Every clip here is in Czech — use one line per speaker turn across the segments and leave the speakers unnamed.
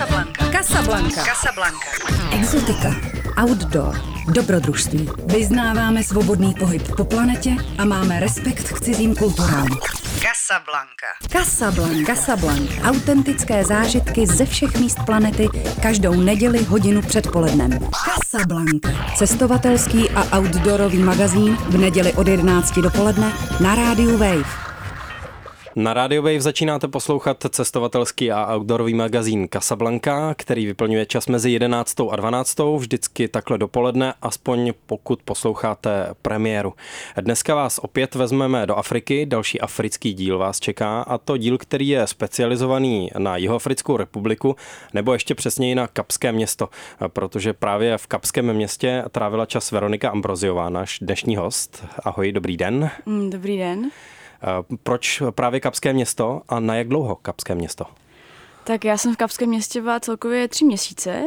Casablanca.
Exotika, outdoor, dobrodružství. Vyznáváme svobodný pohyb po planetě a máme respekt k cizím kulturám. Casablanca. Autentické zážitky ze všech míst planety každou neděli hodinu před polednem. Casablanca. Cestovatelský a outdoorový magazín v neděli od 11 dopoledne na rádiu Wave.
Na Radio Wave začínáte poslouchat cestovatelský a outdoorový magazín Casablanca, který vyplňuje čas mezi 11. a 12. vždycky takhle dopoledne, aspoň pokud posloucháte premiéru. Dneska vás opět vezmeme do Afriky, další africký díl vás čeká, a to díl, který je specializovaný na Jihoafrickou republiku, nebo ještě přesněji na Kapské město, protože právě v Kapském městě trávila čas Veronika Ambroziová, náš dnešní host. Ahoj, dobrý den.
Dobrý den.
Proč právě Kapské město a na jak dlouho Kapské město?
Tak já jsem v Kapském městě byla celkově 3 měsíce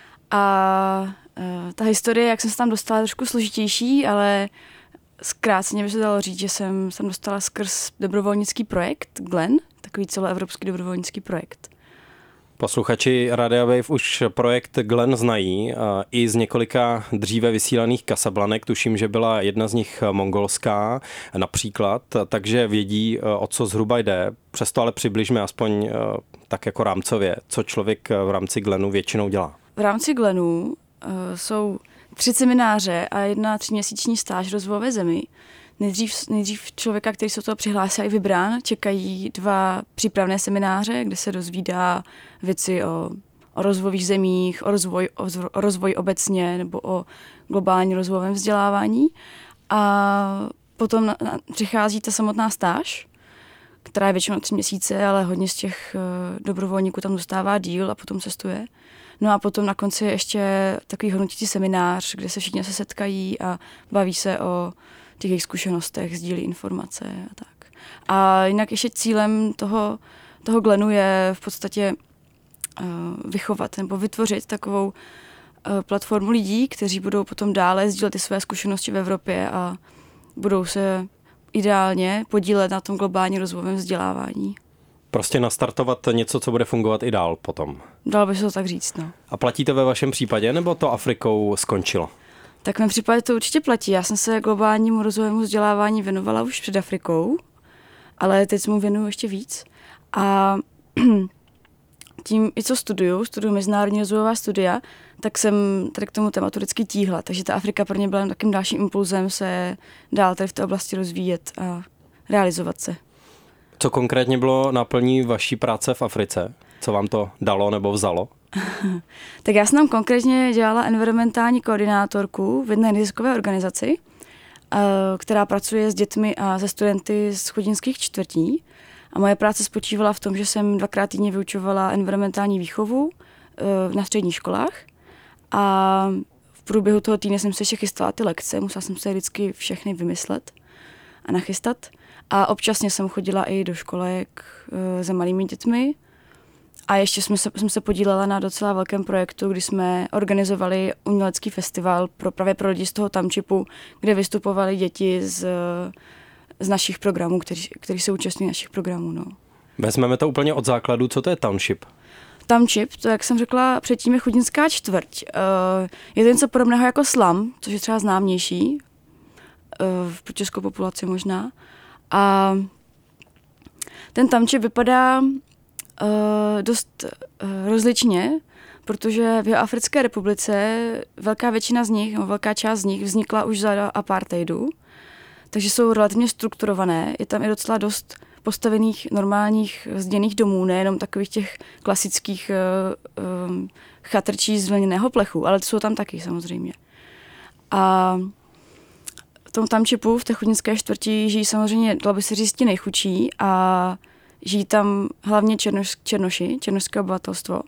a ta historie, jak jsem se tam dostala, je trošku složitější, ale zkráceně by se dalo říct, že jsem se tam dostala skrz dobrovolnický projekt Glen, takový celoevropský dobrovolnický projekt.
Posluchači Radio Wave už projekt Glen znají i z několika dříve vysílaných Casablanek. Tuším, že byla jedna z nich mongolská například, takže vědí, o co zhruba jde. Přesto ale přibližme aspoň tak jako rámcově, co člověk v rámci Glenu většinou dělá.
V rámci Glenu jsou 3 semináře a 1 3měsíční stáž v rozvojové zemi. Nejdřív člověka, který se toho přihlásil i vybrán, čekají 2 přípravné semináře, kde se dozvídá věci o rozvojových zemích, o rozvoji obecně nebo o globální rozvojovém vzdělávání. A potom přichází ta samotná stáž, která je většinou 3 měsíce, ale hodně z těch dobrovolníků tam dostává díl a potom cestuje. No a potom na konci je ještě takový hodnotící seminář, kde se všichni se setkají a baví se o těch jejich zkušenostech, sdílí informace a tak. A jinak ještě cílem toho Glenu je v podstatě vychovat nebo vytvořit takovou platformu lidí, kteří budou potom dále sdílet ty své zkušenosti v Evropě a budou se ideálně podílet na tom globální rozvojovém vzdělávání.
Prostě nastartovat něco, co bude fungovat i dál potom.
Dalo by se to tak říct, no.
A platí to ve vašem případě, nebo to Afrikou skončilo?
Tak v mém případě to určitě platí. Já jsem se globálnímu rozvojovému vzdělávání věnovala už před Afrikou, ale teď se mu věnuju ještě víc. A tím, i co studuju mezinárodní rozvojová studia, tak jsem tady k tomu tématu vždycky tíhla. Takže ta Afrika pro mě byla takým dalším impulzem se dál tady v té oblasti rozvíjet a realizovat se.
Co konkrétně bylo náplní vaší práce v Africe? Co vám to dalo nebo vzalo?
Tak já jsem tam konkrétně dělala environmentální koordinátorku v jedné neziskové organizaci, která pracuje s dětmi a se studenty z chudinských čtvrtí. A moje práce spočívala v tom, že jsem 2krát týdně vyučovala environmentální výchovu na středních školách. A v průběhu toho týdne jsem se ještě chystala ty lekce, musela jsem se vždycky všechny vymyslet a nachystat. A občasně jsem chodila i do školek za malými dětmi. A ještě jsem se podílela na docela velkém projektu, kdy jsme organizovali umělecký festival právě pro lidi z toho Tamčipu, kde vystupovali děti z našich programů, kteří se účastní našich programů. No.
Vezmeme to úplně od základu. Co to je Township?
Township, to, jak jsem řekla předtím, je chudinská čtvrť. Je to něco podobného jako slum, což je třeba známější pro českou populaci možná. A ten Township vypadá dost rozličně, protože v Jihoafrické republice velká část z nich vznikla už za apartheidu, takže jsou relativně strukturované. Je tam i docela dost postavených normálních zděných domů, nejenom takových těch klasických chatrčí z vlněného plechu, ale to jsou tam taky samozřejmě. A v tom Townšipu, v té chudinské čtvrti, žijí samozřejmě, dalo by se říct, ti nejchudší a žijí tam hlavně černošské obyvatelstvo.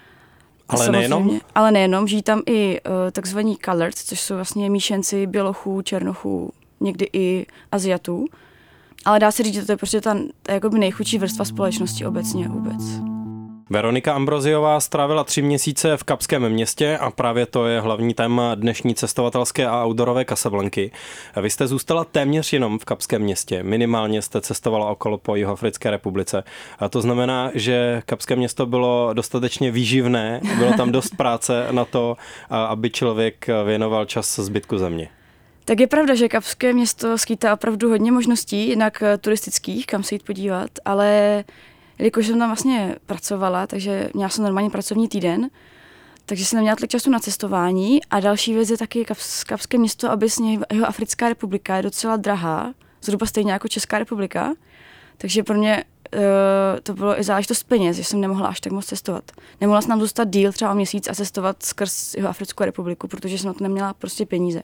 Ale nejenom, žijí tam i takzvaní coloreds, což jsou vlastně míšenci bělochů, černochů, někdy i Aziatů. Ale dá se říct, že to je prostě ta jakoby nejchudší vrstva společnosti obecně vůbec.
Veronika Ambroziová strávila 3 měsíce v Kapském Městě a právě to je hlavní téma dnešní cestovatelské a outdoorové Casablanky. Vy jste zůstala téměř jenom v Kapském Městě, minimálně jste cestovala okolo po Jihoafrické republice. A to znamená, že Kapské Město bylo dostatečně výživné, bylo tam dost práce na to, aby člověk věnoval čas zbytku země.
Tak je pravda, že Kapské Město skýtá opravdu hodně možností, jinak turistických, kam se jít podívat, ale jelikož jsem tam vlastně pracovala, takže měla jsem normálně pracovní týden, takže jsem neměla tolik času na cestování a další věc je taky Kapské Město, obecně Jihoafrická republika je docela drahá, zhruba stejně jako Česká republika, takže pro mě to bylo i záležitost peněz, že jsem nemohla až tak moc cestovat. Nemohla jsem tam zůstat díl třeba o měsíc a cestovat skrz Jihoafrickou republiku, protože jsem na to neměla prostě peníze.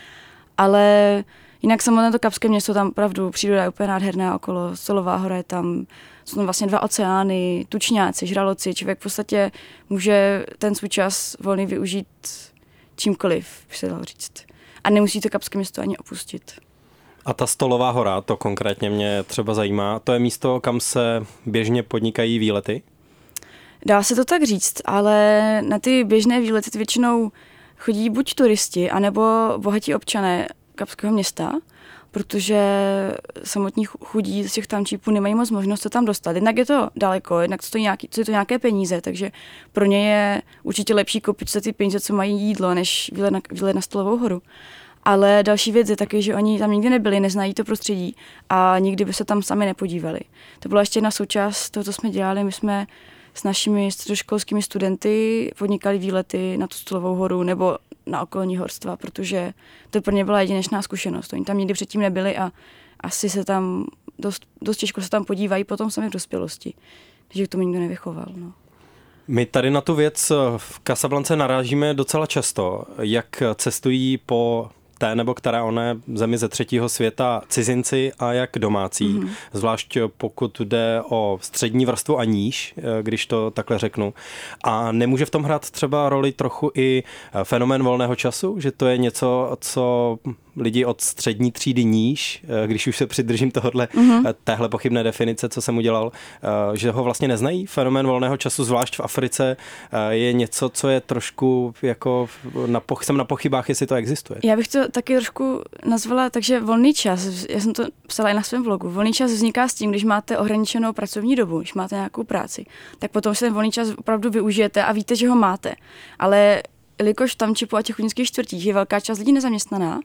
Ale jinak samotné to Kapské Město, tam opravdu příroda je úplně nádherná okolo, Solová hora je tam, jsou tam vlastně 2 oceány, tučňáci, žraloci, člověk v podstatě může ten svůj čas volný využít čímkoliv, by se dalo říct. A nemusí to Kapské Město ani opustit.
A ta Stolová hora, to konkrétně mě třeba zajímá, to je místo, kam se běžně podnikají výlety?
Dá se to tak říct, ale na ty běžné výlety většinou chodí buď turisti, anebo bohatí občané Kapského Města, protože samotní chudí z těch tamčípů nemají moc možnost se tam dostat. Jednak je to daleko, jednak stojí nějaké peníze, takže pro ně je určitě lepší koupit se ty peníze, co mají jídlo, než výlet na Stolovou horu. Ale další věc je taky, že oni tam nikdy nebyli, neznají to prostředí a nikdy by se tam sami nepodívali. To byla ještě jedna součást toho, co jsme dělali. My jsme s našimi středoškolskými studenty podnikali výlety na tu Stolovou horu nebo na okolní horstva, protože to pro ně byla jedinečná zkušenost. Oni tam nikdy předtím nebyli a asi se tam dost těžko se tam podívají potom sami v dospělosti. Takže to mi nikdo nevychoval. No.
My tady na tu věc v Casablance narážíme docela často, jak cestují po té nebo které oné zemi ze třetího světa cizinci a jak domácí, zvlášť pokud jde o střední vrstvu a níž, když to takhle řeknu. A nemůže v tom hrát třeba roli trochu i fenomén volného času, že to je něco, co lidi od střední třídy níž, když už se přidržím téhle pochybné definice, co jsem udělal, že ho vlastně neznají. Fenomén volného času, zvlášť v Africe, je něco, co je trošku jako jsem na pochybách, jestli to existuje.
Já bych to taky trošku nazvala, takže volný čas, já jsem to psala i na svém blogu, volný čas vzniká s tím, když máte ohraničenou pracovní dobu, když máte nějakou práci, tak potom si ten volný čas opravdu využijete a víte, že ho máte. Ale jelikož tam čipu a těch chudinských čtvrtích je velká část lidí nezaměstnaná,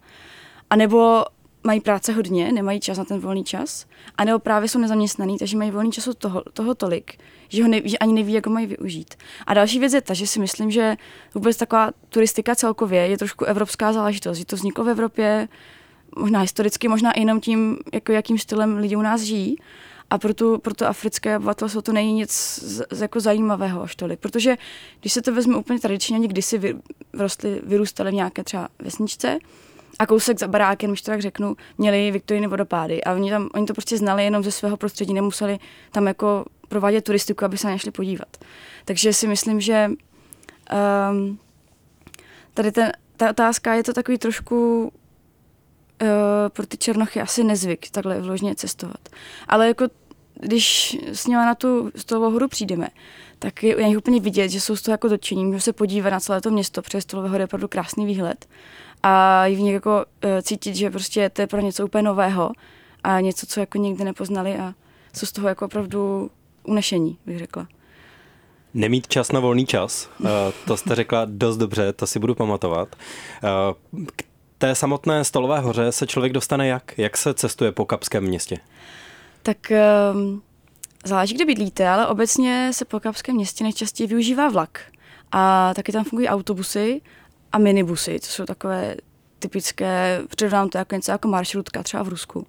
anebo mají práce hodně, nemají čas na ten volný čas, anebo právě jsou nezaměstnaný, takže mají volný času toho tolik, že ani neví, jak ho mají využít. A další věc je ta, že si myslím, že vůbec taková turistika celkově je trošku evropská záležitost, že to vzniklo v Evropě, možná historicky, možná i jenom tím, jako jakým stylem lidi u nás žijí. A pro to africké obyvatelstvo to není nic jako zajímavého až tolik. Protože když se to vezme úplně tradičně, oni kdysi vyrůstali v nějaké třeba vesničce a kousek za barákem, když to tak řeknu, měli Viktoriny vodopády. A oni to prostě znali jenom ze svého prostředí, nemuseli tam jako provádět turistiku, aby se nešli podívat. Takže si myslím, že tady ta otázka je to takový trošku pro ty černochy asi nezvyk takhle vložně cestovat. Ale jako když s nimi na tu Stolovou horu přijdeme, tak je nich úplně vidět, že jsou z toho jako dotčení, můžou se podívat na celé to město, protože Stolové hory je opravdu krásný výhled. A je v nich jako cítit, že prostě to je pro něco úplně nového a něco, co jako nikdy nepoznali a jsou z toho jako opravdu unešení, bych řekla.
Nemít čas na volný čas, to jste řekla dost dobře, to si budu pamatovat. K té samotné Stolové hoře se člověk dostane jak? Jak se cestuje po Kapském Městě?
Tak záleží, kde bydlíte, ale obecně se po Kapském Městě nejčastěji využívá vlak. A taky tam fungují autobusy a minibusy, to jsou takové typické, přirovnám to jako něco jako maršrutka, třeba v Rusku.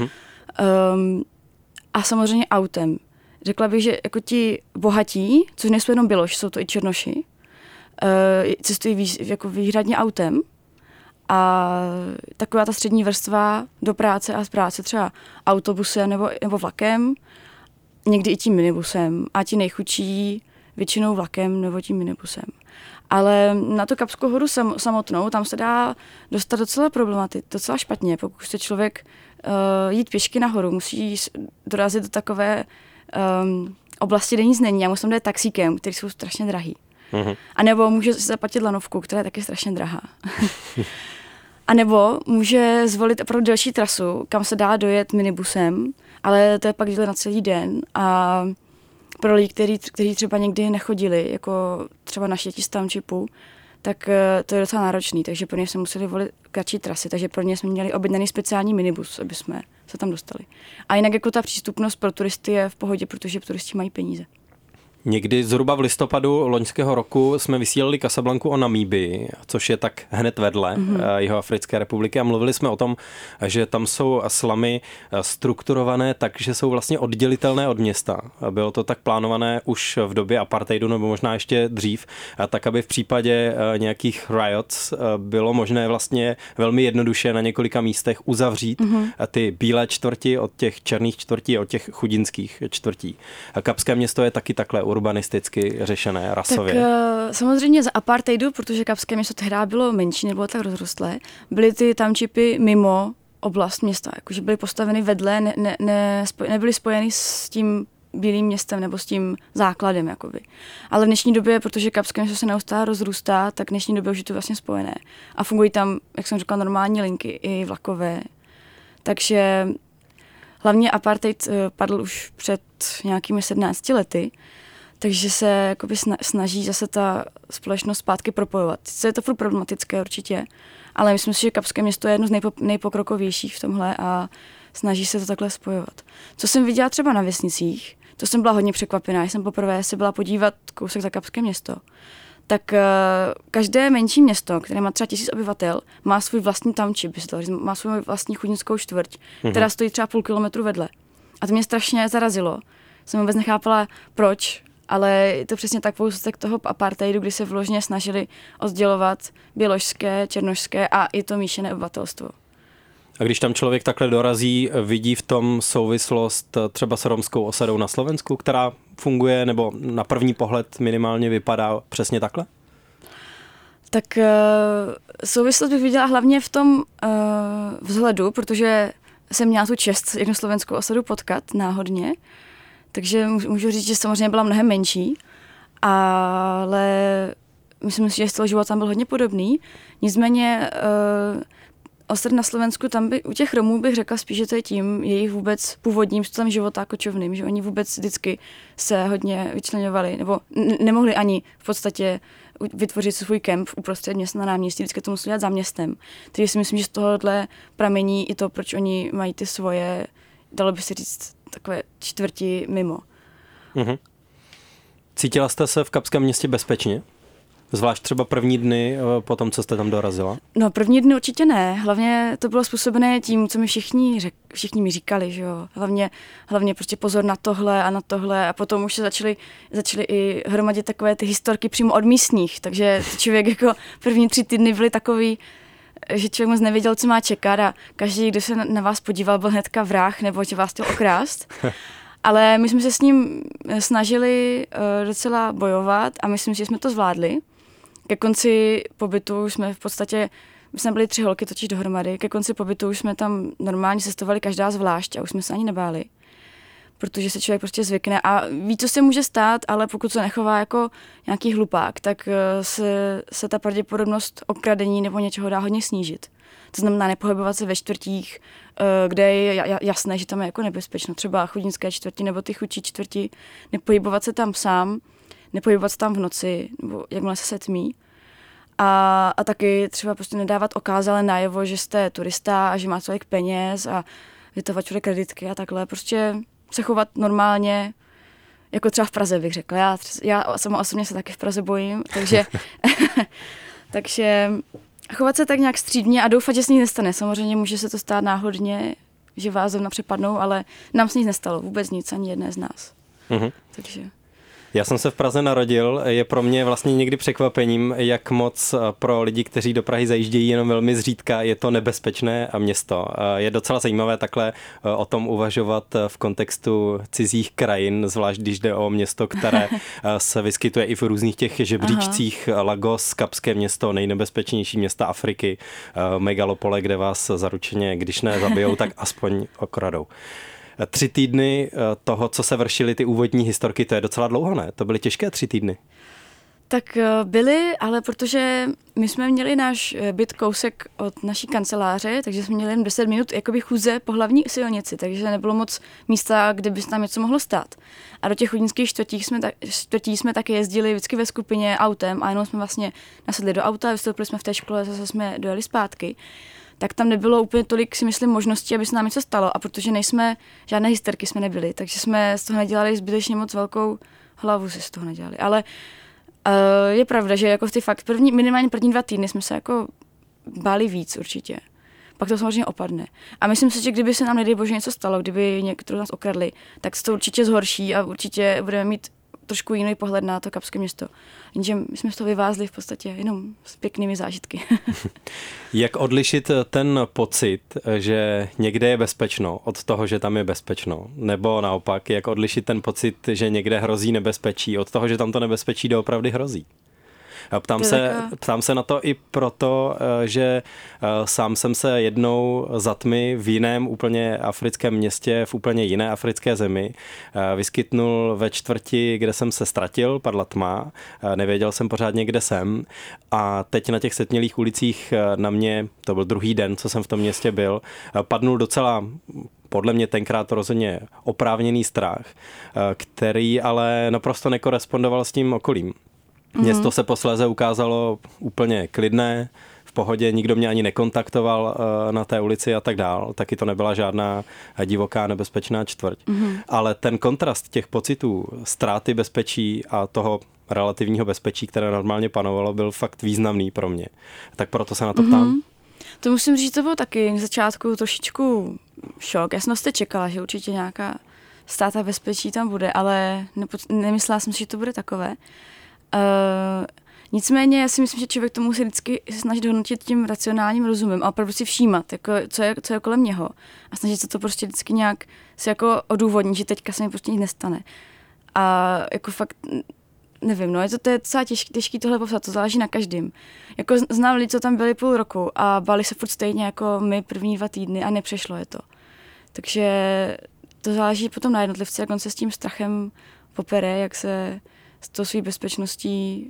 A samozřejmě autem. Řekla bych, že jako ti bohatí, což nejsou jenom Běloši, jsou to i Černoši, cestují jako výhradně autem a taková ta střední vrstva do práce a z práce třeba autobusem nebo vlakem, někdy i tím minibusem a ti nejchudší většinou vlakem nebo tím minibusem. Ale na tu Kapskou horu samotnou, tam se dá dostat docela špatně. Pokud chce člověk jít pěšky nahoru, musí dorazit do takové oblasti, kde nic není a musím jít taxíkem, který jsou strašně drahý. A nebo může si zaplatit lanovku, která je taky strašně drahá. A nebo může zvolit opravdu delší trasu, kam se dá dojet minibusem, ale to je pak díl na celý den a pro lidi, kteří třeba někdy nechodili, jako třeba naši děti z Townshipu, tak to je docela náročný, takže pro ně jsme museli volit kratší trasy, takže pro ně jsme měli objednaný speciální minibus, aby jsme se tam dostali. A jinak jako ta přístupnost pro turisty je v pohodě, protože turisti mají peníze.
Někdy zhruba v listopadu loňského roku jsme vysílali Casablanku o Namíbii, což je tak hned vedle Jihoafrické republiky a mluvili jsme o tom, že tam jsou slamy strukturované tak, že jsou vlastně oddělitelné od města. Bylo to tak plánované už v době apartheidu nebo možná ještě dřív, tak aby v případě nějakých riots bylo možné vlastně velmi jednoduše na několika místech uzavřít ty bílé čtvrti od těch černých čtvrtí, od těch chudinských čtvrtí. Kapské město je taky takhle urbanisticky řešené, rasově.
Tak samozřejmě za apartheidu, protože Kapské město tehdy bylo menší, nebylo tak rozrostlé, byly ty townshipy mimo oblast města, jakože byly postaveny vedle, nebyly spojeny s tím bílým městem nebo s tím základem. Jakoby. Ale v dnešní době, protože Kapské město se neustále rozrůstá, tak v dnešní době už je to vlastně spojené. A fungují tam, jak jsem říkala, normální linky i vlakové. Takže hlavně apartheid padl už před nějakými 17 lety, takže se jakoby snaží zase ta společnost zpátky propojovat. Je to furt problematické určitě, ale myslím si, že Kapské město je jedno z nejpokrokovějších v tomhle a snaží se to takhle spojovat. Co jsem viděla třeba na vesnicích, to jsem byla hodně překvapená, jsem poprvé se byla podívat kousek za Kapské město, tak každé menší město, které má třeba 1000 obyvatel, má svůj vlastní township, má svou vlastní chudinskou čtvrť, která stojí třeba půl kilometru vedle. A to mě strašně zarazilo. Jsem vůbec nechápala, proč, ale je to přesně tak poustek toho apartheidu, kdy se vložně snažili oddělovat běložské, černošské a i to míšené obyvatelstvo.
A když tam člověk takhle dorazí, vidí v tom souvislost třeba s romskou osadou na Slovensku, která funguje nebo na první pohled minimálně vypadá přesně takhle?
Tak souvislost bych viděla hlavně v tom vzhledu, protože jsem měla tu čest jednu slovenskou osadu potkat náhodně, takže můžu říct, že samozřejmě byla mnohem menší, ale myslím si, že styl života tam byl hodně podobný. Nicméně osad na Slovensku, tam u těch Romů bych řekla spíš, že to je tím jejich vůbec původním stylem života kočovným, že oni vůbec vždycky se hodně vyčleňovali, nebo nemohli ani v podstatě vytvořit svůj kemp uprostřed města na náměstí, vždycky to museli dělat za městem. Takže si myslím, že z tohohle pramení i to, proč oni mají ty svoje, dalo by se říct, takové čtvrti mimo.
Cítila jste se v Kapském městě bezpečně? Zvlášť třeba první dny po tom, co jste tam dorazila? No,
první dny určitě ne. Hlavně to bylo způsobené tím, co mi všichni mi říkali, že jo. Hlavně prostě pozor na tohle a potom už se začaly i hromadit takové ty historky přímo od místních, takže člověk jako první 3 týdny byly takový, že člověk moc nevěděl, co má čekat a každý, kdo se na vás podíval, byl hnedka vrah nebo že vás chtěl okrást. Ale my jsme se s ním snažili docela bojovat a myslím si, že jsme to zvládli. Ke konci pobytu jsme v podstatě, my jsme byli 3 holky totiž dohromady, ke konci pobytu už jsme tam normálně cestovali každá zvlášť a už jsme se ani nebáli. Protože se člověk prostě zvykne a ví, co se může stát, ale pokud se nechová jako nějaký hlupák, tak se ta pravděpodobnost okradení nebo něčeho dá hodně snížit. To znamená nepohybovat se ve čtvrtích, kde je jasné, že tam je jako nebezpečno. Třeba chudinské čtvrti nebo ty chudší čtvrti, nepohybovat se tam sám, nepohybovat se tam v noci, nebo jakmile se setmí. A taky třeba prostě nedávat okázale najevo, že jste turista a že má tolik peněz a vytovat všude kreditky a takhle. Prostě se chovat normálně, jako třeba v Praze bych řekla. Já sama osobně se taky v Praze bojím, takže chovat se tak nějak střídmě a doufat, že se nic nestane. Samozřejmě může se to stát náhodně, že vás zrovna přepadnou, ale nám se nic nestalo. Vůbec nic, ani jedné z nás. Takže...
Já jsem se v Praze narodil, je pro mě vlastně někdy překvapením, jak moc pro lidi, kteří do Prahy zajíždějí jenom velmi zřídka, je to nebezpečné město. Je docela zajímavé takhle o tom uvažovat v kontextu cizích krajin, zvlášť když jde o město, které se vyskytuje i v různých těch žebříčcích. Lagos, Kapské město, nejnebezpečnější města Afriky, megalopole, kde vás zaručeně, když ne zabijou, tak aspoň okradou. 3 týdny toho, co se vršily ty úvodní historky, to je docela dlouho, ne? To byly těžké 3 týdny.
Tak byly, ale protože my jsme měli náš byt kousek od naší kanceláře, takže jsme měli jen 10 minut jakoby chůze po hlavní silnici, takže nebylo moc místa, kde by se tam něco mohlo stát. A do těch chudinských čtvrtí jsme taky jezdili vždycky ve skupině autem a jenom jsme vlastně nasedli do auta, vystoupili jsme v té škole, zase jsme dojeli zpátky. Tak tam nebylo úplně tolik, si myslím, možností, aby se nám něco stalo. A protože nejsme, žádné hysterky jsme nebyli, takže jsme z toho nedělali zbytečně moc velkou hlavu, si z toho nedělali. Ale je pravda, že jako minimálně první 2 týdny jsme se jako báli víc určitě. Pak to samozřejmě opadne. A myslím si, že kdyby se nám, nedej bože, něco stalo, kdyby někdo nás okradli, tak se to určitě zhorší a určitě budeme mít trošku jiný pohled na to Kapské město. Jenže my jsme z toho vyvázli v podstatě jenom s pěknými zážitky.
Jak odlišit ten pocit, že někde je bezpečno, od toho, že tam je bezpečno? Nebo naopak, jak odlišit ten pocit, že někde hrozí nebezpečí, od toho, že tam to nebezpečí doopravdy hrozí? Ptám se na to i proto, že sám jsem se jednou za tmy v jiném úplně africkém městě, v úplně jiné africké zemi vyskytnul ve čtvrti, kde jsem se ztratil, padla tma, nevěděl jsem pořádně, kde jsem a teď na těch setmělých ulicích na mě, to byl druhý den, co jsem v tom městě byl, padnul docela podle mě tenkrát rozhodně oprávněný strach, který ale naprosto nekorespondoval s tím okolím. Město se posléze ukázalo úplně klidné, v pohodě, nikdo mě ani nekontaktoval na té ulici a tak dál. Taky to nebyla žádná divoká nebezpečná čtvrť. Ale ten kontrast těch pocitů ztráty bezpečí a toho relativního bezpečí, které normálně panovalo, byl fakt významný pro mě. Tak proto se na to ptám.
To musím říct, to bylo taky na začátku trošičku šok. Já jsem vlastně čekala, že určitě nějaká ztráta bezpečí tam bude, ale nemyslela jsem si, že to bude takové. Nicméně já si myslím, že člověk to musí vždycky snažit hodnotit tím racionálním rozumem a opravdu si všímat, jako, co je kolem něho a snažit se to prostě vždycky nějak si jako odůvodnit, že teďka se mi prostě nic nestane. A jako fakt, nevím, no, to je docela těžký tohle popsat, to záleží na každém. Jako znám lidi, co tam byli půl roku a báli se furt stejně jako my první 2 týdny a nepřešlo je to. Takže to záleží potom na jednotlivce, jak on se s tím strachem popere, jak se s tou svý bezpečností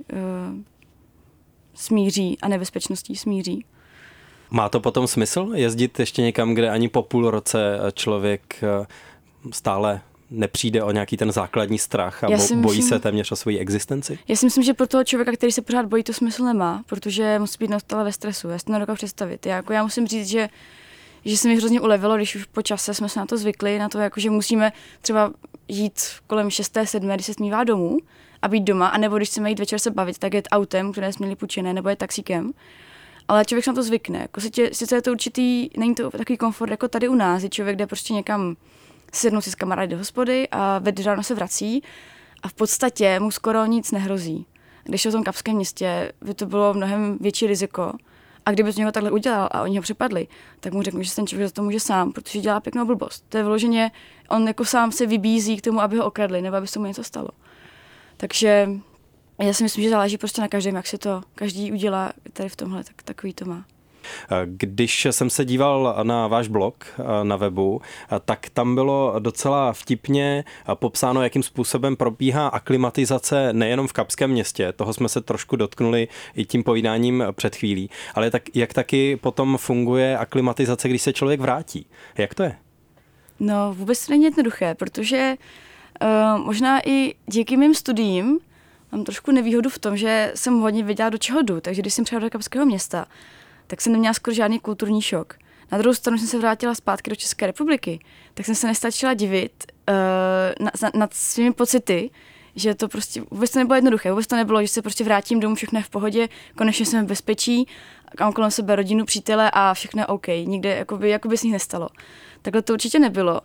smíří a nebezpečností smíří.
Má to potom smysl jezdit ještě někam, kde ani po půl roce člověk stále nepřijde o nějaký ten základní strach a bojí se téměř o svoji existenci? Já
si myslím, že pro toho člověka, který se pořád bojí, to smysl nemá, protože musí být neustále ve stresu. Já si to nedokážu představit. Já musím říct, že se mi hrozně ulevilo, když už po čase jsme se na to zvykli, na to, jako, že musíme třeba jít kolem 6. 7. když se smívá domů a být doma, anebo když chceme jít večer se bavit, tak jet autem, které jsme měli půjčené, nebo je taxíkem. Ale člověk se na to zvykne. Jako sice je to určitý, není to takový komfort jako tady u nás, že člověk jde prostě někam sednout si s kamarády do hospody a ve 2 ráno se vrací a v podstatě mu skoro nic nehrozí. Když je v tom Kapském městě, by to bylo mnohem větší riziko. A kdyby to někoho takhle udělal a oni ho přepadli, tak mu řeknu, že ten člověk za to může sám, protože dělá pěknou blbost. To je vyloženě, on jako sám se vybízí k tomu, aby ho okradli, nebo aby se mu něco stalo. Takže já si myslím, že záleží prostě na každém, jak si to každý udělá tady v tomhle, tak takový to má.
Když jsem se díval na váš blog na webu, tak tam bylo docela vtipně popsáno, jakým způsobem probíhá aklimatizace nejenom v Kapském městě, toho jsme se trošku dotknuli i tím povídáním před chvílí, ale jak taky potom funguje aklimatizace, když se člověk vrátí. Jak to je?
No vůbec to není jednoduché, protože možná i díky mým studiím mám trošku nevýhodu v tom, že jsem hodně věděla, do čeho jdu, takže když jsem přijela do Kapského města, tak jsem neměla skoro žádný kulturní šok. Na druhou stranu jsem se vrátila zpátky do České republiky, tak jsem se nestačila divit nad svými pocity, že to prostě vůbec to nebylo jednoduché, vůbec to nebylo, že se prostě vrátím domů, všechno je v pohodě, konečně jsem v bezpečí, mám kolem sebe rodinu, přítele a všechno je OK, nikde jakoby se nic nestalo. Takhle to určitě nebylo.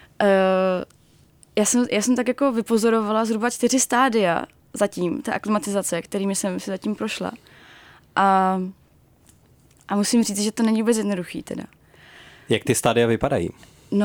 Já jsem tak jako vypozorovala zhruba 4 stádia zatím, té aklimatizace, kterými jsem si zatím prošla. A musím říct, že to není vůbec jednoduchý teda. Jak
ty stádia vypadají?
No,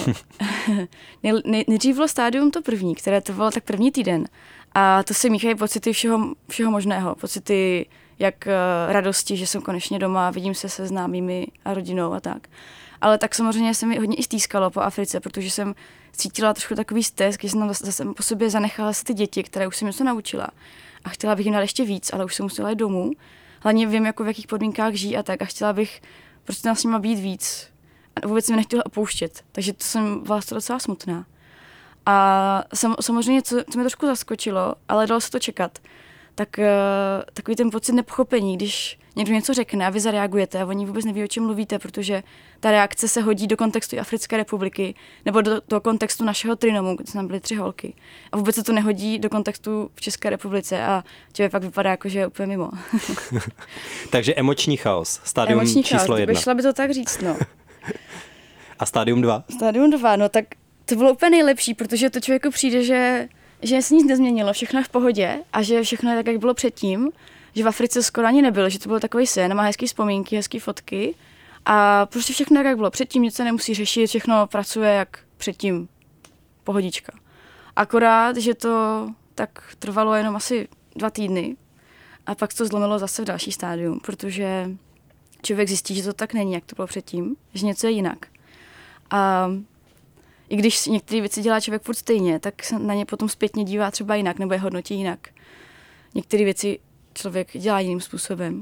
nejdřív bylo stádium to první, které trvalo tak první týden. A to se míchají pocity všeho možného. Pocity jak radosti, že jsem konečně doma, vidím se známými a rodinou a tak. ale tak samozřejmě se mi hodně i stýskalo po Africe, protože jsem cítila trošku takový stres, když jsem tam zase po sobě zanechala se ty děti, které už jsem něco naučila. A chtěla bych jim dát ještě víc, ale už jsem musela jít domů. Hlavně vím, jako v jakých podmínkách žijí a tak. A chtěla bych prostě tam s nima být víc. A vůbec jsem je nechtěla opouštět. Takže to jsem vlastně docela smutná. A samozřejmě, co mě trošku zaskočilo, ale dalo se to čekat, tak takový ten pocit nepochopení, když někdo něco řekne a vy zareagujete a oni vůbec neví, o čem mluvíte, protože ta reakce se hodí do kontextu Africké republiky nebo do kontextu našeho Trinomu, kde tam byly 3 holky. A vůbec se to nehodí do kontextu v České republice a člověk pak vypadá jako, že je úplně mimo.
Takže emoční chaos, stádium
emoční
číslo
chaos,
1.
Šla by to tak říct, no.
A stádium 2?
Stádium 2, no tak to bylo úplně nejlepší, protože to člověku přijde, že se nic nezměnilo, všechno je v pohodě a že všechno je tak, jak bylo předtím, že v Africe skoro ani nebylo, že to byl takový sen, má hezký vzpomínky, hezký fotky a prostě všechno jak bylo předtím, nic se nemusí řešit, všechno pracuje jak předtím, pohodička. Akorát, že to tak trvalo jenom asi 2 týdny a pak to zlomilo zase v další stádium, protože člověk zjistí, že to tak není, jak to bylo předtím, že něco je jinak. A i když některé věci dělá člověk furt stejně, tak se na ně potom zpětně dívá třeba jinak, nebo je hodnotí jinak. Některé věci člověk dělá jiným způsobem.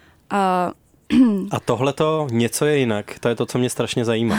A tohleto něco je jinak, to je to, co mě strašně zajímá.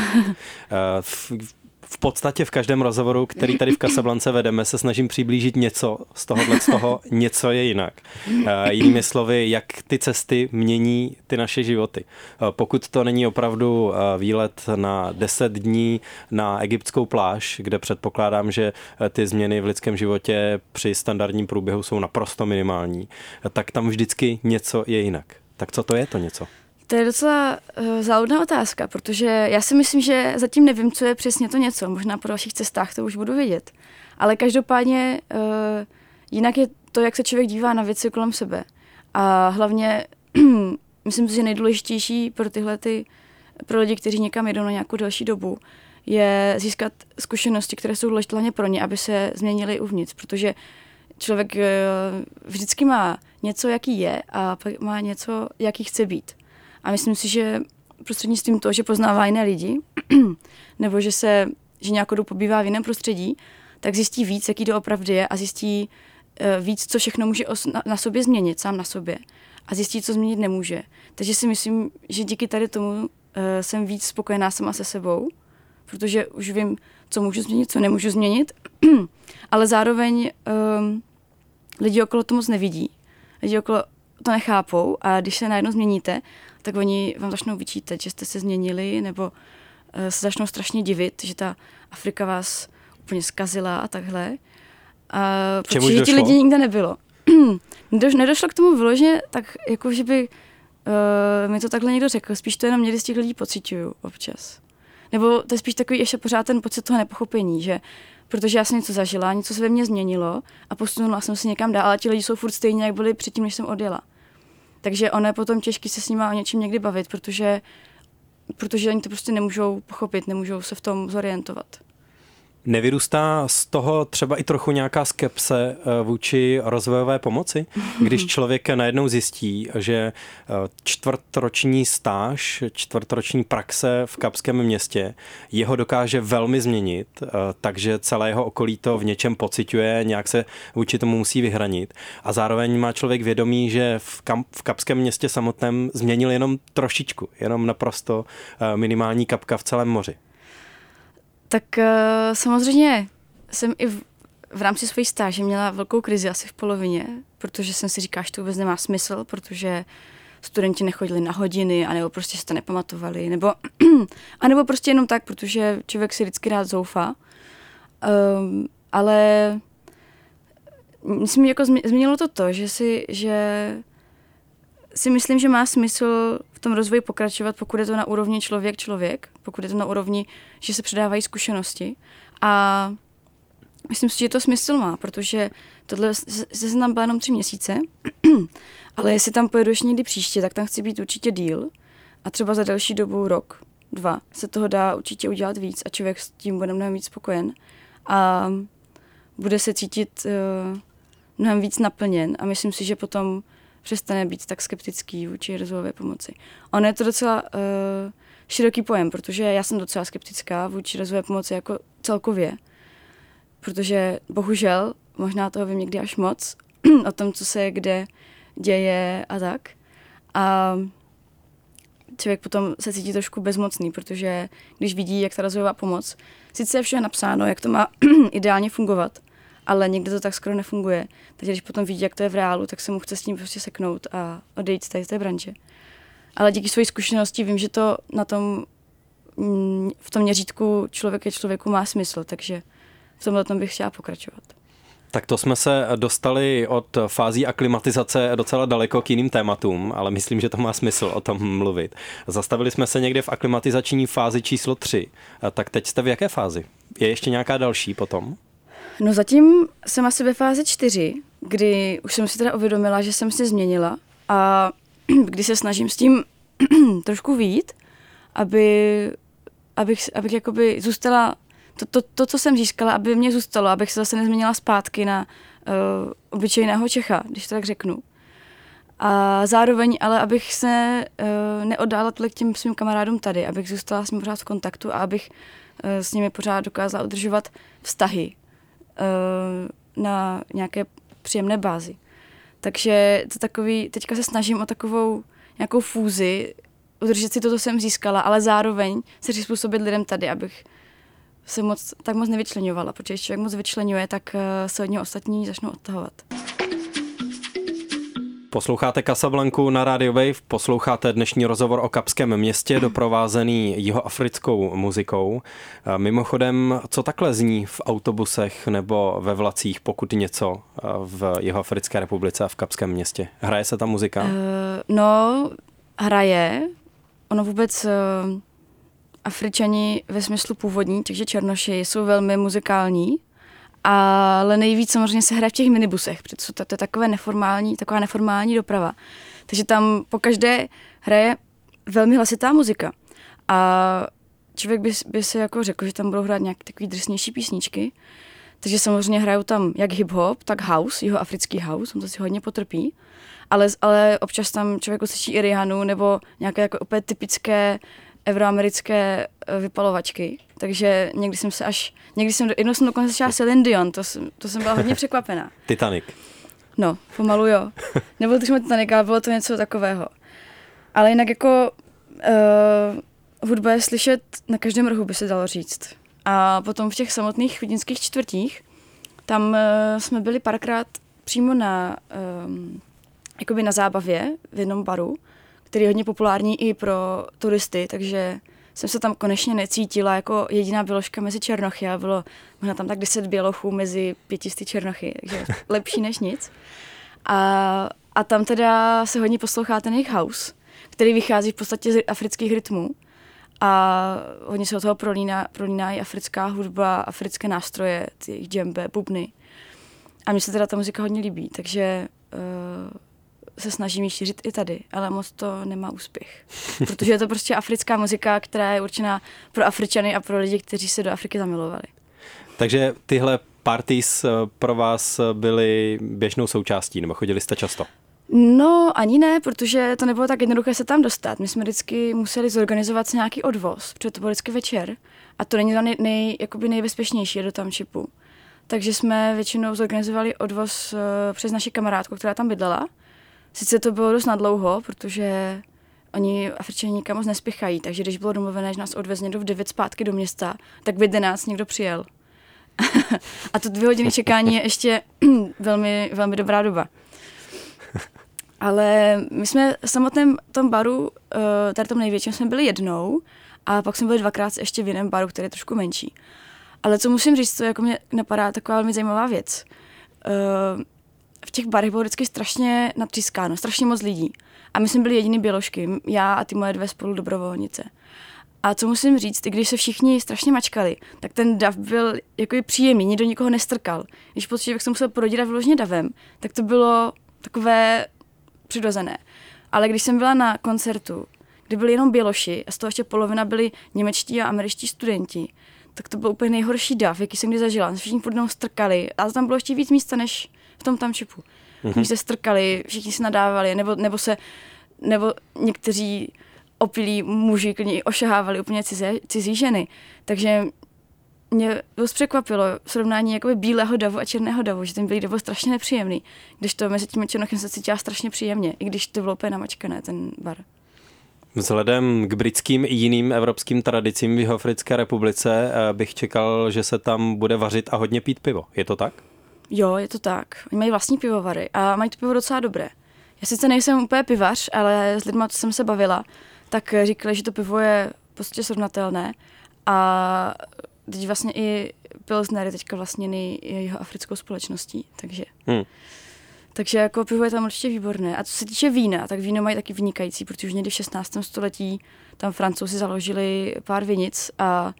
V podstatě v každém rozhovoru, který tady v Casablance vedeme, se snažím přiblížit něco z toho, něco je jinak. Jinými slovy, jak ty cesty mění ty naše životy. Pokud to není opravdu výlet na 10 dní na egyptskou pláž, kde předpokládám, že ty změny v lidském životě při standardním průběhu jsou naprosto minimální, tak tam vždycky něco je jinak. Tak co to je to něco?
To je docela záludná otázka, protože já si myslím, že zatím nevím, co je přesně to něco. Možná po dalších cestách to už budu vědět. Ale každopádně jinak je to, jak se člověk dívá na věci kolem sebe. A hlavně myslím si, že nejdůležitější pro lidi, kteří někam jedou na nějakou delší dobu, je získat zkušenosti, které jsou důležité hlavně pro ně, aby se změnily uvnitř. Protože člověk vždycky má něco, jaký je, a pak má něco, jaký chce být. A myslím si, že prostřednictvím toho, že poznává jiné lidi, nebo že nějakou dobu pobývá v jiném prostředí, tak zjistí víc, jaký doopravdy je a zjistí víc, co všechno může na sobě změnit, sám na sobě. A zjistí, co změnit nemůže. Takže si myslím, že díky tady tomu jsem víc spokojená sama se sebou, protože už vím, co můžu změnit, co nemůžu změnit, ale zároveň lidi okolo to moc nevidí. Lidi okolo to nechápou a když se najednou změníte, tak oni vám začnou vyčítat, že jste se změnili, nebo se začnou strašně divit, že ta Afrika vás úplně zkazila a takhle. Protože ti lidi nikde nebylo. Nedošlo k tomu vyloženě, tak jako, že by mi to takhle někdo řekl. Spíš to jenom někdy z těch lidí pociťuju občas. Nebo to je spíš takový ještě pořád ten pocit toho nepochopení, že protože já jsem něco zažila, něco se ve mně změnilo a posunula jsem se někam dál, ale ti lidi jsou furt stejně, jak byli předtím, než jsem odjela. Takže ono je potom těžké se s nima o něčem někdy bavit, protože oni to prostě nemůžou pochopit, nemůžou se v tom zorientovat.
Nevyrůstá z toho třeba i trochu nějaká skepse vůči rozvojové pomoci? Když člověk najednou zjistí, že čtvrtroční stáž, čtvrtroční praxe v kapském městě jeho dokáže velmi změnit, takže celé jeho okolí to v něčem pociťuje, nějak se vůči tomu musí vyhranit. A zároveň má člověk vědomí, že v kapském městě samotném změnil jenom trošičku, jenom naprosto minimální kapka v celém moři.
Tak samozřejmě jsem i v rámci své stáže měla velkou krizi asi v polovině, protože jsem si říkala, že to vůbec nemá smysl, protože studenti nechodili na hodiny, anebo prostě si to nepamatovali, anebo prostě jenom tak, protože člověk si vždycky rád zoufá. Ale myslím, jako změnilo to, že si myslím, že má smysl v tom rozvoji pokračovat, pokud je to na úrovni člověk, pokud je to na úrovni, že se předávají zkušenosti. A myslím si, že to smysl má, protože tohle se tam byla jenom 3 měsíce, ale jestli tam pojedu ještě někdy příště, tak tam chci být určitě díl a třeba za delší dobu, 1, 2 rok se toho dá určitě udělat víc a člověk s tím bude mnohem víc spokojen a bude se cítit mnohem víc naplněn a myslím si, že potom přestane být tak skeptický vůči rozvojové pomoci. Ono je to docela široký pojem, protože já jsem docela skeptická vůči rozvoje pomoci jako celkově, protože bohužel, možná toho vím někdy až moc, o tom, co se kde děje a tak. A člověk potom se cítí trošku bezmocný, protože když vidí, jak ta rozvojová pomoc, sice je vše napsáno, jak to má ideálně fungovat, ale někde to tak skoro nefunguje. Takže když potom vidí, jak to je v reálu, tak se mu chce s tím prostě seknout a odejít z té branže. Ale díky své zkušenosti vím, že to v tom měřítku člověk je člověku má smysl, takže v tomhle tom bych chtěla pokračovat.
Tak to jsme se dostali od fází aklimatizace docela daleko k jiným tématům, ale myslím, že to má smysl o tom mluvit. Zastavili jsme se někde v aklimatizační fázi číslo 3. Tak teď jste v jaké fázi? Je ještě nějaká další potom?
No zatím jsem asi ve fázi 4, kdy už jsem si teda uvědomila, že jsem se změnila a kdy se snažím s tím trošku vyjít, abych jakoby zůstala to, co jsem získala, aby mě zůstalo, abych se zase nezměnila zpátky na obyčejného Čecha, když to tak řeknu. A zároveň ale, abych se neoddála tolik těm svým kamarádům tady, abych zůstala s nimi pořád v kontaktu a abych s nimi pořád dokázala udržovat vztahy na nějaké příjemné bázi. Takže to takový, teďka se snažím o takovou nějakou fúzi, udržet si to, co jsem získala, ale zároveň se přizpůsobit lidem tady, abych se tak moc nevyčleňovala, protože když člověk moc vyčleňuje, tak se od něho ostatní začnou odtahovat.
Posloucháte Casablanku na Radio Wave, posloucháte dnešní rozhovor o Kapském městě, doprovázený jihoafrickou muzikou. Mimochodem, co takhle zní v autobusech nebo ve vlacích, pokud něco v Jihoafrické republice a v Kapském městě? Hraje se ta muzika?
No, hraje. Ono vůbec Afričani ve smyslu původní, takže černoši, jsou velmi muzikální, ale nejvíc samozřejmě se hraje v těch minibusech, protože to je taková neformální doprava. Takže tam pokaždé hraje velmi hlasitá muzika. A člověk by si jako řekl, že tam budou hrát nějaké takové drsnější písničky. Takže samozřejmě hrajou tam jak hip-hop, tak house, jihoafrický house, on to si hodně potrpí. Ale občas tam člověk uslyší i Rihanu nebo nějaké jako úplně typické evroamerické vypalovačky, takže jednou jsem dokonce slyšela Celine Dion, to jsem byla hodně překvapená.
Titanic.
No, pomalu jo. Nebyl to Titanic, ale bylo to něco takového. Ale jinak jako hudba je slyšet na každém rohu, by se dalo říct. A potom v těch samotných vidinských čtvrtích, tam jsme byli párkrát přímo jakoby na zábavě v jednom baru, který je hodně populární i pro turisty, takže jsem se tam konečně necítila jako jediná běložka mezi černochy a bylo možná tam tak 10 bělochů mezi 500 černochy, takže lepší než nic. A tam teda se hodně poslouchá ten jejich house, který vychází v podstatě z afrických rytmů a hodně se od toho prolíná i africká hudba, africké nástroje, ty džembe, bubny. A mně se teda ta muzika hodně líbí, takže se snažím ji šířit i tady, ale moc to nemá úspěch. Protože je to prostě africká muzika, která je určená pro Afričany a pro lidi, kteří se do Afriky zamilovali.
Takže tyhle parties pro vás byly běžnou součástí, nebo chodili jste často?
No, ani ne, protože to nebylo tak jednoduché se tam dostat. My jsme vždycky museli zorganizovat nějaký odvoz, protože to bylo vždycky večer a to není jakoby nejbezpečnější je do Tamchipu. Takže jsme většinou zorganizovali odvoz přes naši kamarádku, která tam bydlela. Sice to bylo dost nadlouho, protože oni Afričani nikam moc nespěchají, takže když bylo domluvené, že nás odveze někdo v 9 zpátky do města, tak v 11 někdo přijel. A to 2 hodiny čekání je ještě velmi, velmi dobrá doba. Ale my jsme v samotném tom baru, tady tom největším, jsme byli jednou a pak jsme byli 2krát ještě v jiném baru, který je trošku menší. Ale co musím říct, to jako mě napadá taková velmi zajímavá věc. V těch barech bylo vždycky strašně natřískáno, strašně moc lidí. A my jsme byli jediný běložky, já a ty moje 2 spolu dobrovolnice. A co musím říct, i když se všichni strašně mačkali, tak ten dav byl jako příjemný, nikdo nikoho nestrkal. Když člověk se musel prodírat vyloženě davem, tak to bylo takové přirozené. Ale když jsem byla na koncertu, kde byli jenom běloši a z toho ještě polovina byli němečtí a američtí studenti, tak to byl úplně nejhorší dav, jaký jsem kdy zažila. Všichni pod mnou strkali, ale tam bylo ještě víc místa než v tom Tamchipu. Když se strkali, všichni se nadávali, nebo někteří opilí muži klidně ošahávali úplně cizí ženy. Takže mě dost překvapilo srovnání jakoby bílého davu a černého davu, že ten bílý dav byl strašně nepříjemný, když to mezi těmi černochy se cítila strašně příjemně, i když to bylo úplně namačkané, ten bar.
Vzhledem k britským i jiným evropským tradicím v Jihoafrické republice bych čekal, že se tam bude vařit a hodně pít pivo. Je to tak?
Jo, je to tak. Oni mají vlastní pivovary a mají to pivo docela dobré. Já sice nejsem úplně pivař, ale s lidmi, co jsem se bavila, tak říkali, že to pivo je prostě srovnatelné a teď vlastně i Pilsner je teďka vlastněný jihoafrickou společností, takže jako pivo je tam určitě výborné. A co se týče vína, tak víno mají taky vynikající, protože už někdy v 16. století tam Francouzi založili pár vinic a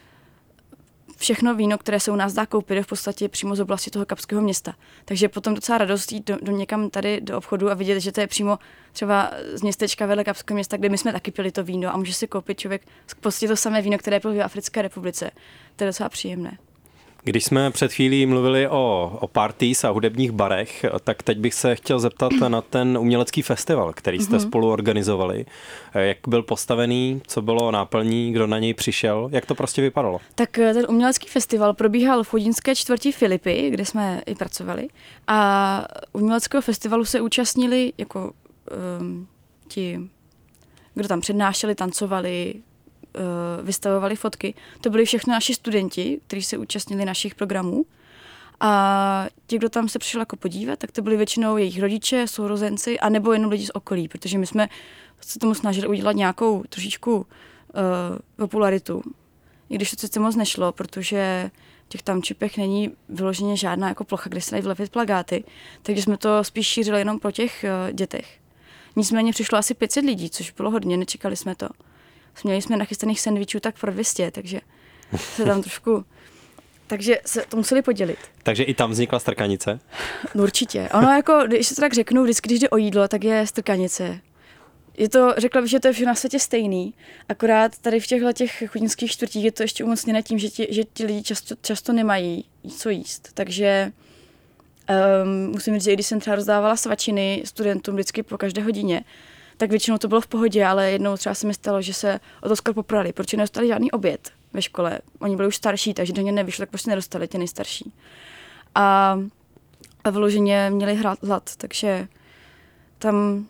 všechno víno, které se u nás dá koupit, je v podstatě přímo z oblasti toho kapského města. Takže potom docela radost jít do někam tady do obchodu a vidět, že to je přímo třeba z městečka vedle kapského města, kde my jsme taky pili to víno a může si koupit člověk prostě to samé víno, které pil v Africké republice. To je docela příjemné.
Když jsme před chvílí mluvili o parties a hudebních barech, tak teď bych se chtěl zeptat na ten umělecký festival, který jste spolu organizovali. Jak byl postavený, co bylo náplní, kdo na něj přišel, jak to prostě vypadalo?
Tak ten umělecký festival probíhal v chudinské čtvrti Filipy, kde jsme i pracovali. A uměleckého festivalu se účastnili jako ti, kdo tam přednášeli, tancovali, vystavovali fotky. To byli všechno naši studenti, kteří se účastnili našich programů. A ti, kdo tam se přišel jako podívat, tak to byli většinou jejich rodiče, sourozenci, anebo jenom lidi z okolí, protože my jsme se tomu snažili udělat nějakou trošičku popularitu. I když to sice moc nešlo, protože v těch tamčipech není vyloženě žádná jako plocha, kde se dají vlepit plakáty, takže jsme to spíš šířili jenom po těch dětech. Nicméně přišlo asi 500 lidí, což bylo hodně, nečekali jsme to. Měli jsme nachystaných sendvičů tak pro 200, takže se tam trošku... Takže se to museli podělit.
Takže i tam vznikla strkanice?
No určitě. Ono jako, když se to tak řeknu, vždycky, když jde o jídlo, tak je strkanice. Je to, řekla bych, že to je všechno na světě stejný, akorát tady v těch chudinských čtvrtích je to ještě umocněné tím, že ti lidi často nemají co jíst. Takže musím říct, že když jsem třeba rozdávala svačiny studentům vždycky po každé hodině, tak většinou to bylo v pohodě, ale jednou třeba se mi stalo, že se o to skoro poprali, protože nedostali žádný oběd ve škole. Oni byli už starší, takže do ně nevyšlo, tak prostě nedostali ti nejstarší. A vyloženě měli hlad, takže tam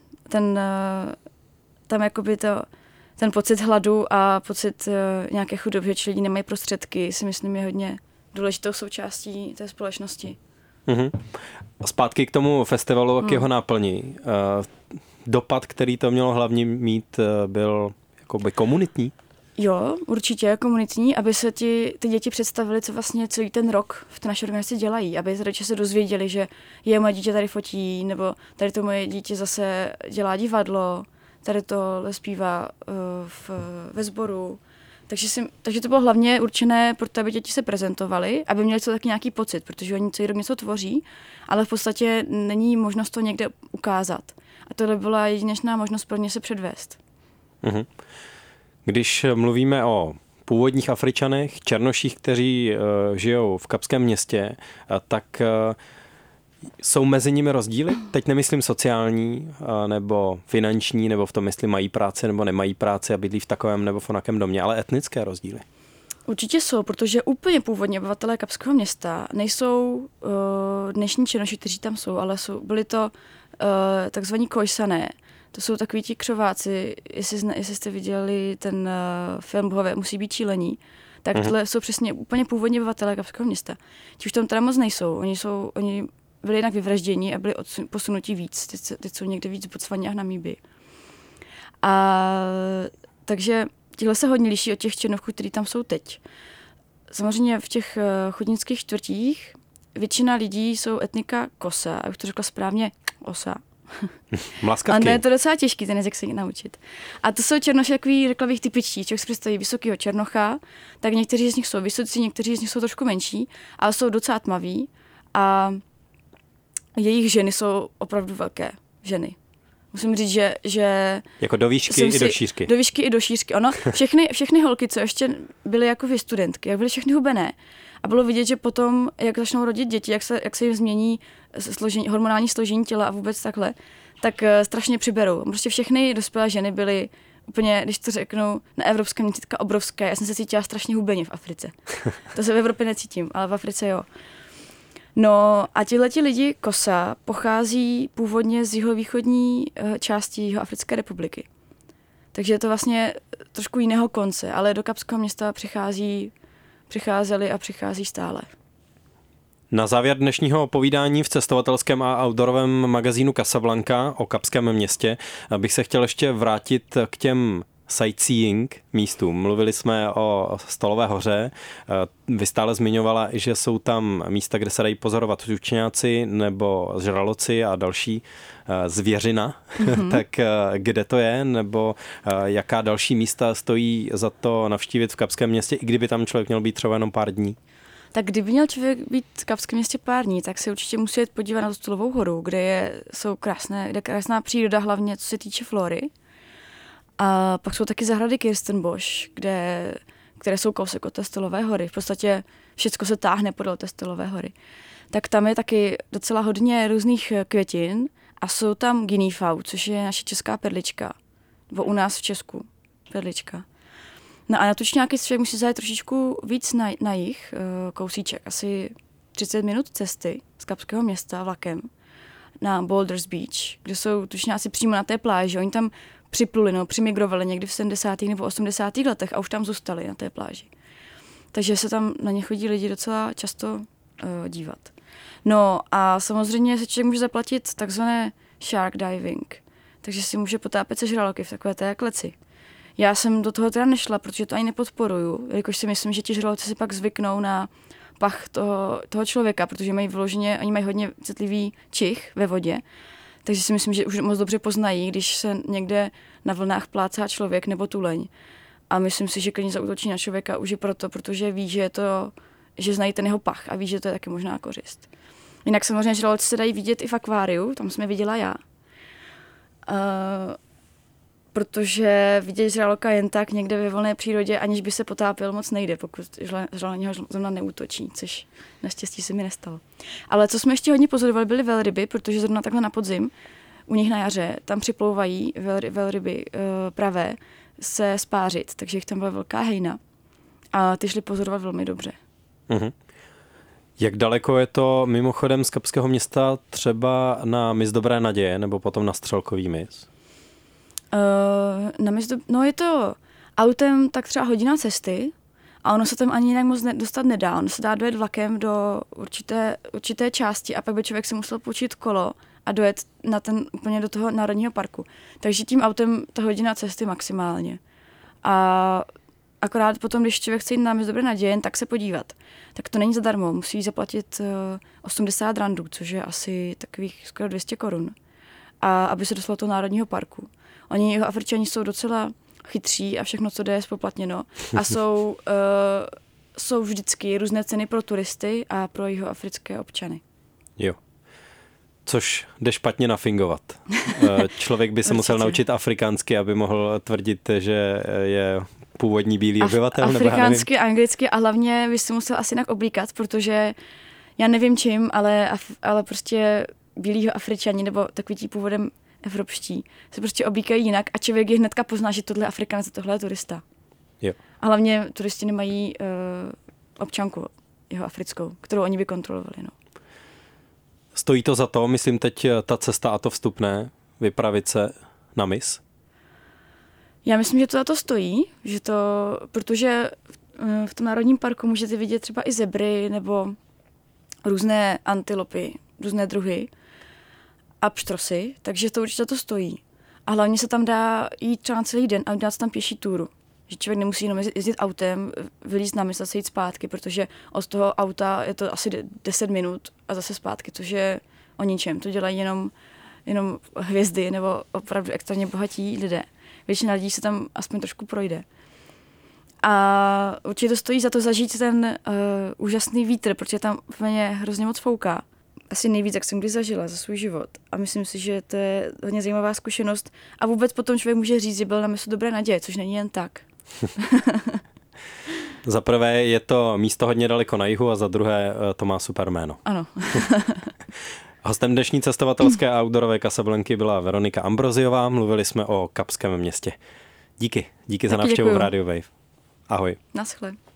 jakoby ten pocit hladu a pocit nějaké chudoby, že lidi nemají prostředky, si myslím, je hodně důležitou součástí té společnosti.
Mm-hmm. Zpátky k tomu festivalu a k jeho náplni. Dopad, který to mělo hlavně mít, byl jakoby komunitní?
Jo, určitě komunitní, aby se ty děti představili, co vlastně celý ten rok v té naší organizaci dělají, aby rodiče se dozvěděli, že moje dítě tady fotí, nebo tady to moje dítě zase dělá divadlo, tady to zpívá ve sboru. Takže to bylo hlavně určené pro to, aby děti se prezentovaly, aby měli taky nějaký pocit, protože oni celý rok něco tvoří, ale v podstatě není možnost to někde ukázat. A tohle byla jedinečná možnost pro ně se předvést.
Mhm. Když mluvíme o původních Afričanech, černoších, kteří žijou v Kapském městě, tak jsou mezi nimi rozdíly? Teď nemyslím sociální nebo finanční, nebo v tom, jestli mají práci nebo nemají práci a bydlí v takovém nebo v onakém domě, ale etnické rozdíly.
Určitě jsou, protože úplně původně obyvatelé Kapského města nejsou dnešní černoši, kteří tam jsou, ale byli to takzvaní Kojsané. To jsou takoví ti křováci, jestli jste viděli ten film Bohové musí být šílení, tak tohle jsou přesně úplně původně obyvatelé Kapského města. Ti už tam teda moc nejsou. Oni byli jinak vyvražděni a byli posunutí víc. Teď jsou někde víc v Botswaně a Namíbii. A takže tihle se hodně liší od těch černovků, kteří tam jsou teď. Samozřejmě v těch chudnických čtvrtích většina lidí jsou etnika Kosa, abych to řekla správně, Osa.
Mlaskavky.
A je to docela těžký ten jazyk se naučit. A to jsou černoši takový, řekla bych, typičtí. Člověk si představí vysokýho černocha, tak někteří z nich jsou vysocí, někteří z nich jsou trošku menší, ale jsou docela tmaví a jejich ženy jsou opravdu velké ženy. Musím říct, že
jako do výšky i do šířky.
Do výšky i do šířky. Ono, všechny holky, co ještě byly jako studentky, jak byly všechny hubené. A bylo vidět, že potom, jak začnou rodit děti, jak se jim změní hormonální složení těla a vůbec takhle, tak strašně přiberou. Prostě všechny dospělé ženy byly úplně, když to řeknu, na evropském městě obrovské. Já jsem se cítila strašně hubeně v Africe. To se v Evropě necítím, ale v Africe jo. No a tihleti lidi Kosa pochází původně z jihovýchodní části Jihoafrické republiky. Takže je to vlastně trošku jiného konce, ale do Kapského města přicházeli a přichází stále.
Na závěr dnešního povídání v cestovatelském a outdoorovém magazínu Casablanca o Kapském městě bych se chtěl ještě vrátit k těm sightseeing místům. Mluvili jsme o Stolové hoře. Vy stále zmiňovala, že jsou tam místa, kde se dají pozorovat tučňáci nebo žraloci a další zvěřina. Tak kde to je? Nebo jaká další místa stojí za to navštívit v Kapském městě, i kdyby tam člověk měl být třeba jenom pár dní?
Tak kdyby měl člověk být v Kapském městě pár dní, tak se určitě musí jít podívat na tu Stolovou horu, kde je krásná příroda, hlavně co se týče flory. A pak jsou taky zahrady Kirstenbosch, které jsou kousek od té Stolové hory. V podstatě všecko se táhne podél té Stolové hory. Tak tam je taky docela hodně různých květin a jsou tam guineafau, což je naše česká perlička. Nebo u nás v Česku perlička. No a na tučňáky člověk musí zajet trošičku víc na jih, kousíček, asi 30 minut cesty z Kapského města vlakem na Boulders Beach, kde jsou tučňáci přímo na té pláži. Oni tam připluli, přimigrovali někdy v 70. nebo 80. letech a už tam zůstali na té pláži. Takže se tam na ně chodí lidi docela často dívat. No a samozřejmě se člověk může zaplatit takzvané shark diving, takže si může potápět se žraloky v takové té kleci. Já jsem do toho teda nešla, protože to ani nepodporuju, jelikož si myslím, že ti žraloci si pak zvyknou na pach toho člověka, protože oni mají hodně citlivý čich ve vodě, takže si myslím, že už moc dobře poznají, když se někde na vlnách plácá člověk nebo tuleň. A myslím si, že klidně zaútočí na člověka už i proto, protože ví, že znají ten jeho pach a ví, že to je taky možná kořist. Jinak samozřejmě žraloci se dají vidět i v akváriu, tam jsem je viděla já. Protože vidět žraloka jen tak někde ve volné přírodě, aniž by se potápěl, moc nejde, pokud žralok na něho zrovna neútočí, což naštěstí se mi nestalo. Ale co jsme ještě hodně pozorovali, byly velryby, protože zrovna takhle na podzim, u nich na jaře, tam připlouvají velryby pravé se spářit, takže jich tam byla velká hejna a ty šli pozorovat velmi dobře.
Mhm. Jak daleko je to mimochodem z Kapského města třeba na mys Dobré naděje nebo potom na Střelkový mys?
Je to autem tak třeba hodina cesty a ono se tam ani jinak moc dostat nedá. Ono se dá dojet vlakem do určité části a pak by člověk si musel půjčit kolo a dojet úplně do toho národního parku. Takže tím autem ta hodina cesty maximálně. A akorát potom, když člověk chce jít na mys Dobré naděje, tak se podívat. Tak to není zadarmo, musí zaplatit 80 randů, což je asi takových skoro 200 korun. A aby se dostalo do toho národního parku. Oni Jihoafričani jsou docela chytří a všechno, co jde, je spoplatněno. A jsou vždycky různé ceny pro turisty a pro jihoafrické občany.
Jo. Což jde špatně nafingovat. Člověk by se musel naučit afrikánsky, aby mohl tvrdit, že je původní bílý obyvatel.
Afrikánsky, anglicky a hlavně by si musel asi jinak oblíkat, protože já nevím čím, ale prostě bílýho Afričani nebo takový tí původem evropští se prostě oblíkají jinak a člověk je hnedka pozná, že tohle je Afrikánec a tohle je turista.
Jo.
A hlavně turisti nemají občanku jeho africkou, kterou oni by kontrolovali. No.
Stojí to za to, myslím teď ta cesta a to vstupné, vypravit se na mys?
Já myslím, že to za to stojí, protože v tom národním parku můžete vidět třeba i zebry nebo různé antilopy, různé druhy a pštrosy, takže to určitě to stojí. A hlavně se tam dá jít třeba celý den a udělat tam pěší túru. Že člověk nemusí jenom jezdit autem, vylízt na mys a jít zpátky, protože od toho auta je to asi 10 minut a zase zpátky, což je o ničem. To dělají jenom hvězdy nebo opravdu extrémně bohatí lidé. Většina lidí se tam aspoň trošku projde. A určitě to stojí za to zažít ten úžasný vítr, protože tam v mě hrozně moc fouká. Asi nejvíc, jak jsem kdy zažila za svůj život. A myslím si, že to je hodně zajímavá zkušenost. A vůbec potom člověk může říct, že byl na mysu Dobré naděje, což není jen tak.
Za prvé je to místo hodně daleko na jihu a za druhé to má super jméno.
Ano.
Hostem dnešní cestovatelské a outdoorové Casablanky byla Veronika Ambroziová. Mluvili jsme o Kapském městě. Díky za návštěvu v Radio Wave. Ahoj.
Naschle.